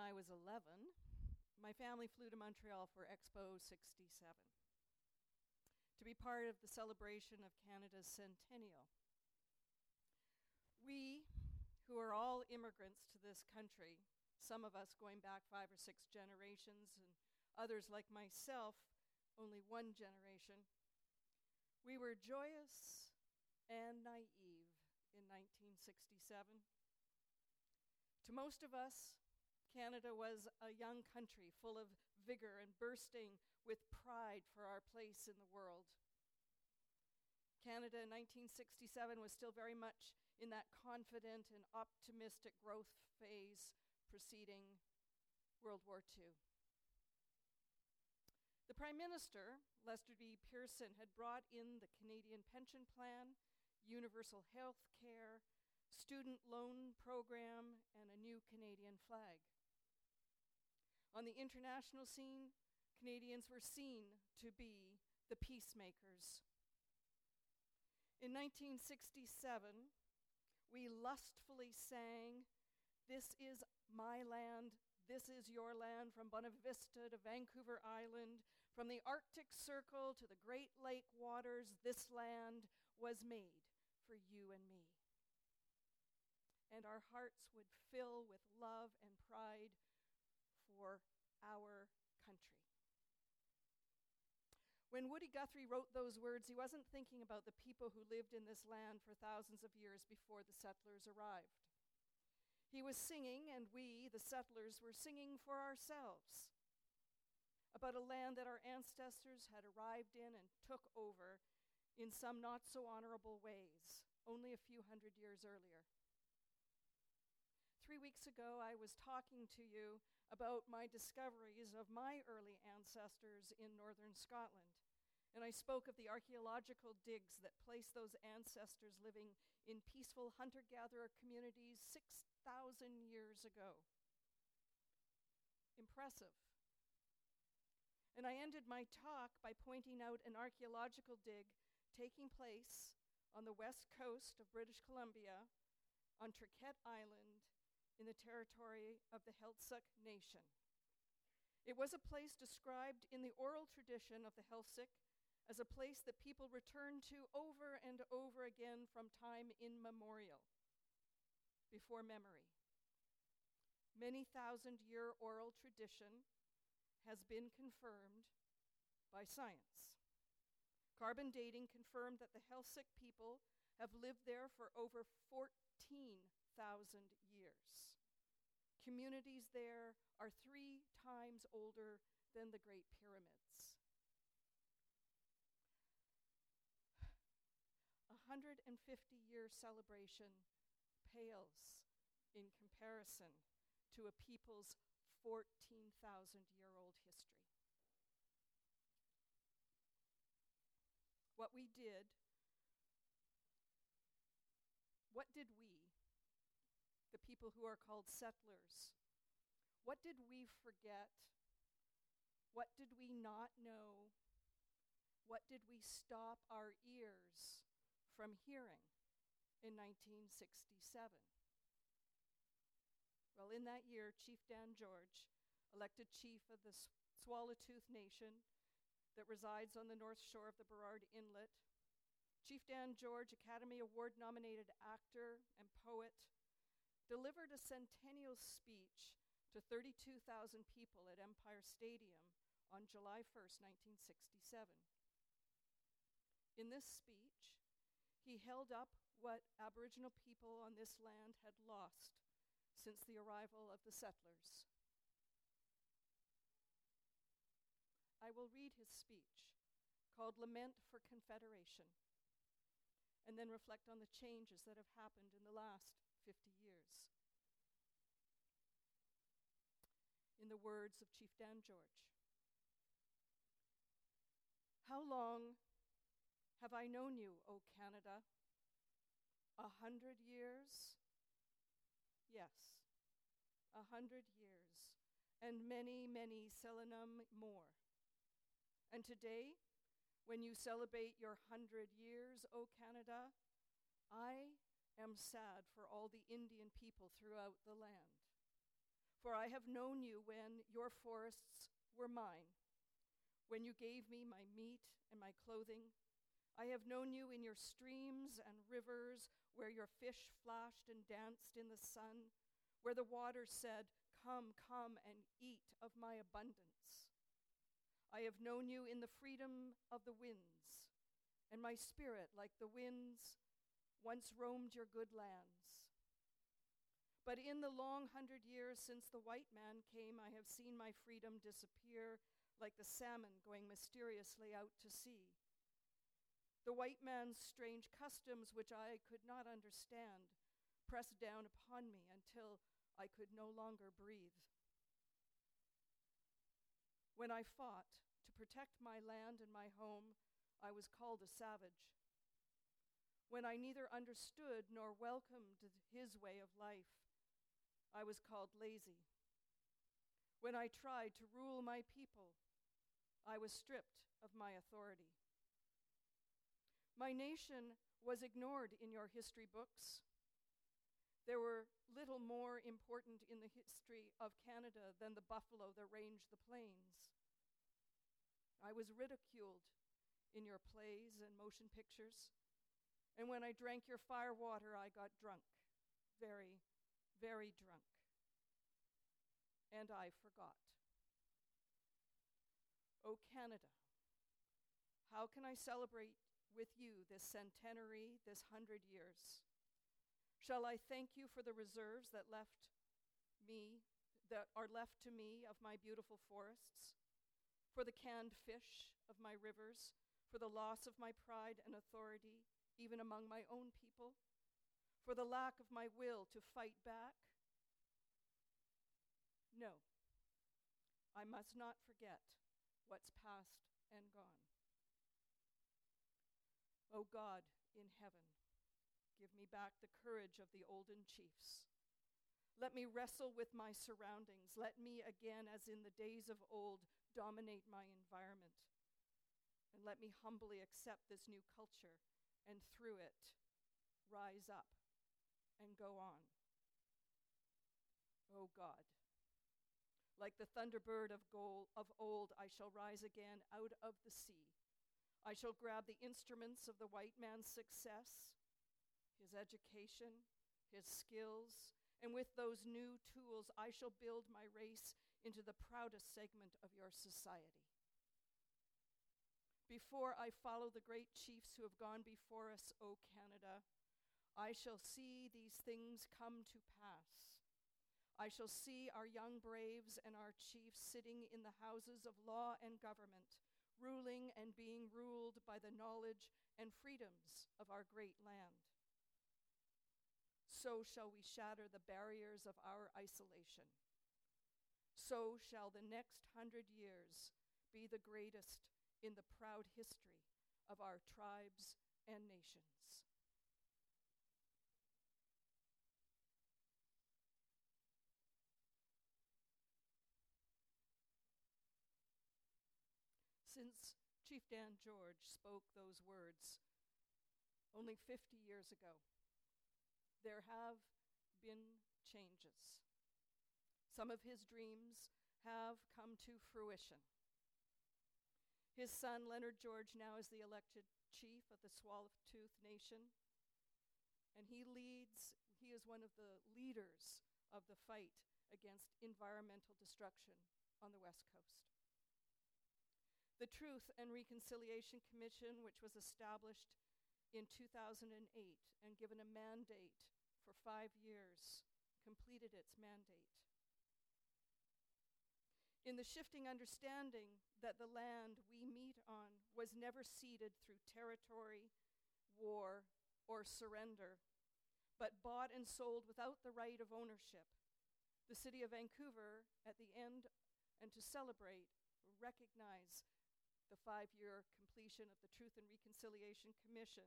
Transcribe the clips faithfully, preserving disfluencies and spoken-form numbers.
I was eleven, my family flew to Montreal for Expo sixty-seven to be part of the celebration of Canada's centennial. We, who are all immigrants to this country, some of us going back five or six generations, and others like myself, only one generation, we were joyous and naive in nineteen sixty-seven. To most of us, Canada was a young country full of vigor and bursting with pride for our place in the world. Canada in nineteen sixty-seven was still very much in that confident and optimistic growth phase preceding World War Two. The Prime Minister, Lester B. Pearson, had brought in the Canadian Pension Plan, universal health care, student loan program, and a new Canadian flag. On the international scene, Canadians were seen to be the peacemakers. In nineteen sixty-seven, we lustfully sang, "This is my land, this is your land," from Bonavista to Vancouver Island, from the Arctic Circle to the Great Lake waters, this land was made for you and me. And our hearts would fill with love and pride for our country. When Woody Guthrie wrote those words, he wasn't thinking about the people who lived in this land for thousands of years before the settlers arrived. He was singing, and we, the settlers, were singing for ourselves about a land that our ancestors had arrived in and took over in some not so honorable ways, only a few hundred years earlier. Three weeks ago, I was talking to you about my discoveries of my early ancestors in northern Scotland. And I spoke of the archaeological digs that place those ancestors living in peaceful hunter-gatherer communities six thousand years ago. Impressive. And I ended my talk by pointing out an archaeological dig taking place on the west coast of British Columbia on Triquet Island in the territory of the Heiltsuk Nation. It was a place described in the oral tradition of the Heiltsuk as a place that people returned to over and over again from time immemorial, before memory. Many thousand year oral tradition has been confirmed by science. Carbon dating confirmed that the Heiltsuk people have lived there for over fourteen thousand years. Communities there are three times older than the Great Pyramids. A one hundred fifty year celebration pales in comparison to a people's fourteen thousand year old history. What we did, what did we, the people who are called settlers, what did we forget? What did we not know? What did we stop our ears from hearing in nineteen sixty-seven? Well, in that year, Chief Dan George, elected chief of the Swallowtooth Nation that resides on the north shore of the Burrard Inlet, Chief Dan George, Academy Award-nominated actor and poet, delivered a centennial speech to thirty-two thousand people at Empire Stadium on July first, nineteen sixty-seven. In this speech, he held up what Aboriginal people on this land had lost since the arrival of the settlers. I will read his speech, called Lament for Confederation, and then reflect on the changes that have happened in the last fifty years. In the words of Chief Dan George, "How long have I known you, O Canada? A hundred years? Yes, a hundred years, and many, many selenum more. And today, when you celebrate your hundred years, O Canada, I am sad for all the Indian people throughout the land. For I have known you when your forests were mine, when you gave me my meat and my clothing. I have known you in your streams and rivers, where your fish flashed and danced in the sun, where the waters said, "Come, come and eat of my abundance." I have known you in the freedom of the winds, and my spirit, like the winds, once roamed your good lands. But in the long hundred years since the white man came, I have seen my freedom disappear like the salmon going mysteriously out to sea. The white man's strange customs, which I could not understand, pressed down upon me until I could no longer breathe. When I fought to protect my land and my home, I was called a savage. When I neither understood nor welcomed his way of life, I was called lazy. When I tried to rule my people, I was stripped of my authority. My nation was ignored in your history books. There were little more important in the history of Canada than the buffalo that ranged the plains. I was ridiculed in your plays and motion pictures, and when I drank your fire water, I got drunk, very, very drunk, and I forgot. O Canada, how can I celebrate with you this centenary, this hundred years? Shall I thank you for the reserves that left me, that are left to me of my beautiful forests, for the canned fish of my rivers, for the loss of my pride and authority, even among my own people, for the lack of my will to fight back? No, I must not forget what's past and gone. O God in heaven, give me back the courage of the olden chiefs. Let me wrestle with my surroundings. Let me again, as in the days of old, dominate my environment. And let me humbly accept this new culture and through it rise up and go on. O God, like the thunderbird of gold of old, I shall rise again out of the sea. I shall grab the instruments of the white man's success, his education, his skills, and with those new tools, I shall build my race into the proudest segment of your society. Before I follow the great chiefs who have gone before us, O Canada, I shall see these things come to pass. I shall see our young braves and our chiefs sitting in the houses of law and government, ruling and being ruled by the knowledge and freedoms of our great land. So shall we shatter the barriers of our isolation. So shall the next hundred years be the greatest in the proud history of our tribes and nations. Since Chief Dan George spoke those words only fifty years ago, there have been changes. Some of his dreams have come to fruition. His son, Leonard George, now is the elected chief of the Tsawwassen Nation, and he leads, he is one of the leaders of the fight against environmental destruction on the West Coast. The Truth and Reconciliation Commission, which was established in two thousand eight and given a mandate for five years, completed its mandate. In the shifting understanding that the land we meet on was never ceded through territory, war, or surrender, but bought and sold without the right of ownership, the City of Vancouver, at the end and to celebrate, recognize the five-year completion of the Truth and Reconciliation Commission,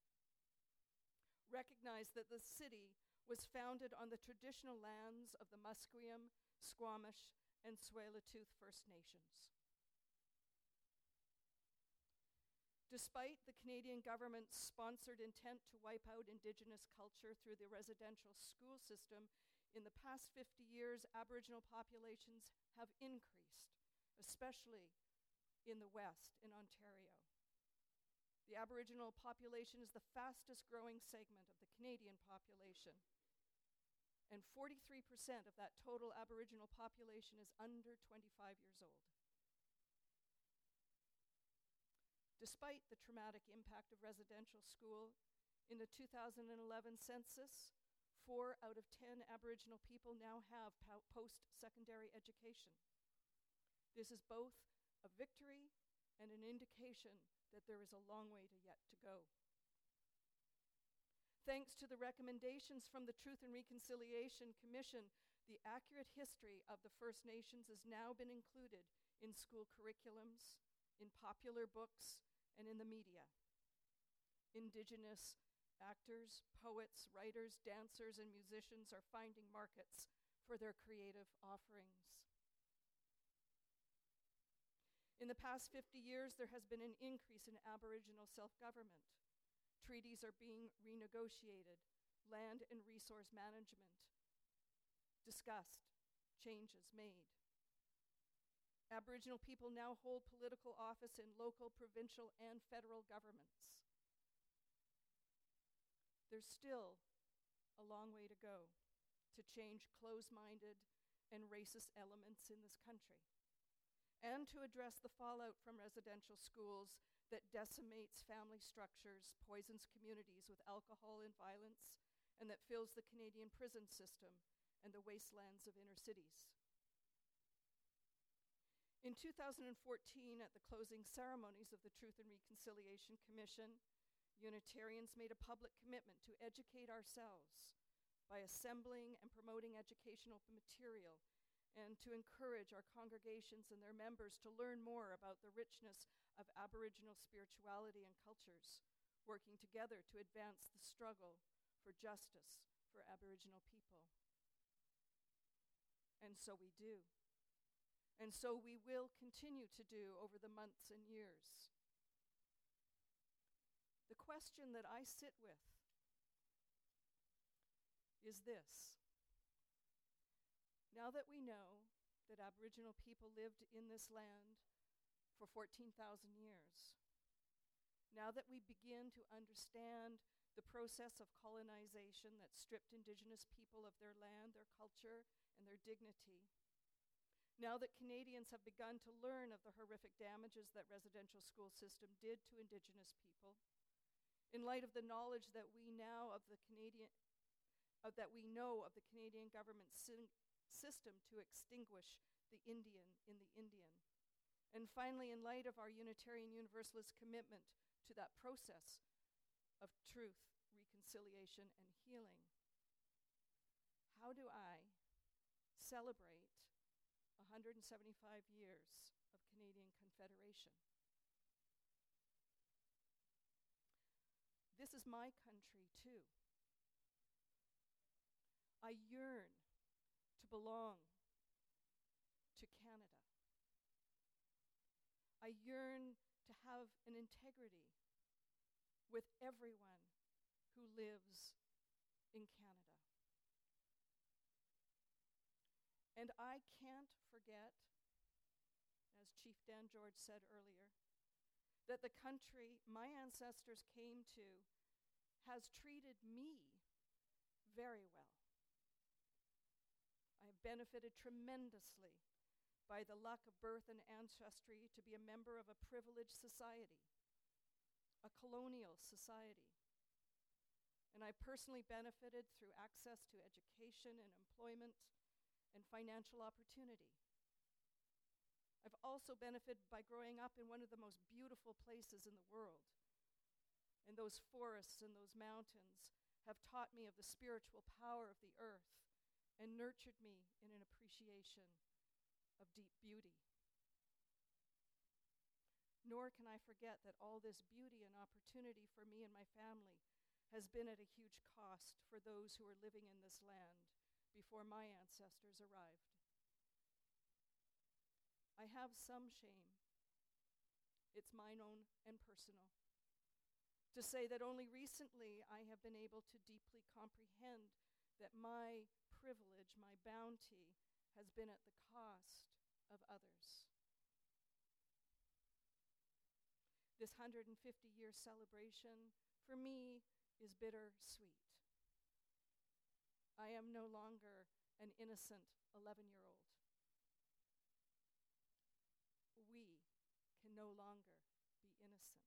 recognized that the city was founded on the traditional lands of the Musqueam, Squamish, and Tsleil-Waututh First Nations. Despite the Canadian government's sponsored intent to wipe out Indigenous culture through the residential school system, In the past fifty years, Aboriginal populations have increased, especially in the West, in Ontario. The Aboriginal population is the fastest growing segment of the Canadian population. And forty-three percent of that total Aboriginal population is under twenty-five years old. Despite the traumatic impact of residential school, in the two thousand eleven census, four out of ten Aboriginal people now have po- post-secondary education. This is both a victory and an indication that there is a long way to yet to go. Thanks to the recommendations from the Truth and Reconciliation Commission, the accurate history of the First Nations has now been included in school curriculums, in popular books, and in the media. Indigenous actors, poets, writers, dancers, and musicians are finding markets for their creative offerings. In the past fifty years, there has been an increase in Aboriginal self-government. Treaties are being renegotiated, land and resource management discussed, changes made. Aboriginal people now hold political office in local, provincial, and federal governments. There's still a long way to go to change closed-minded and racist elements in this country, and to address the fallout from residential schools that decimates family structures, poisons communities with alcohol and violence, and that fills the Canadian prison system and the wastelands of inner cities. In two thousand fourteen, at the closing ceremonies of the Truth and Reconciliation Commission, Unitarians made a public commitment to educate ourselves by assembling and promoting educational material, and to encourage our congregations and their members to learn more about the richness of Aboriginal spirituality and cultures, working together to advance the struggle for justice for Aboriginal people. And so we do. And so we will continue to do over the months and years. The question that I sit with is this. Now that we know that Aboriginal people lived in this land for fourteen thousand years, now that we begin to understand the process of colonization that stripped Indigenous people of their land, their culture, and their dignity, now that Canadians have begun to learn of the horrific damages that residential school system did to Indigenous people, in light of the knowledge that we now of the Canadian, uh, that we know of the Canadian government's sin- system to extinguish the Indian in the Indian, and finally, in light of our Unitarian Universalist commitment to that process of truth, reconciliation, and healing, how do I celebrate one hundred seventy-five years of Canadian Confederation? This is my country too. I yearn to belong to Canada. I yearn to have an integrity with everyone who lives in Canada. And I can't forget, as Chief Dan George said earlier, that the country my ancestors came to has treated me very well. I have benefited tremendously by the luck of birth and ancestry to be a member of a privileged society, a colonial society. And I personally benefited through access to education and employment and financial opportunity. I've also benefited by growing up in one of the most beautiful places in the world. And those forests and those mountains have taught me of the spiritual power of the earth and nurtured me in an appreciation of deep beauty. Nor can I forget that all this beauty and opportunity for me and my family has been at a huge cost for those who are living in this land before my ancestors arrived. I have some shame. It's mine own and personal. To say that only recently I have been able to deeply comprehend that my privilege, my bounty, has been at the cost of others. This one hundred fifty year celebration, for me, is bittersweet. I am no longer an innocent eleven-year-old. We can no longer be innocent.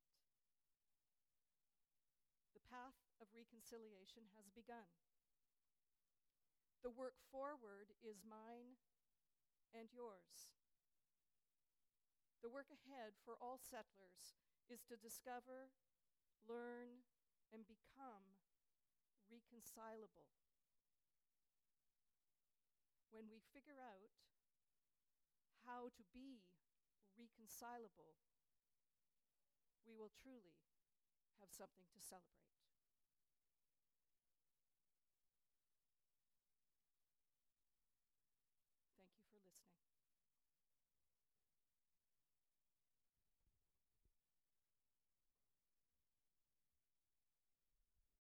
The path of reconciliation has begun. The work forward is mine and yours. The work ahead for all settlers is to discover, learn, and become reconcilable. When we figure out how to be reconcilable, we will truly have something to celebrate.